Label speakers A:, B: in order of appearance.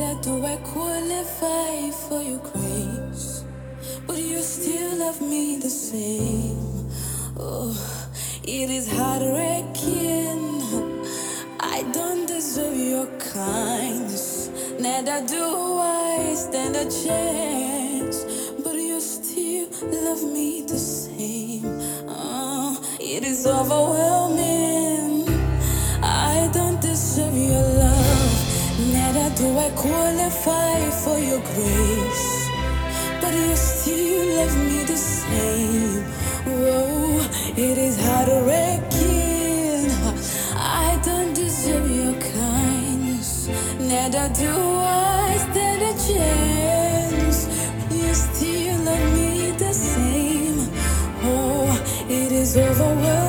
A: do I qualify for your grace? But you still love me the same. Oh, it is heartbreaking. I don't deserve your kindness, neither do I stand a chance. But you still love me the same. Oh, it is overwhelming. I don't deserve your love, neither do I qualify for your grace. But you still love me the same. Whoa, it is heartbreaking. I don't deserve your kindness, neither do I stand a chance. You still love me the same. Oh, it is overwhelming.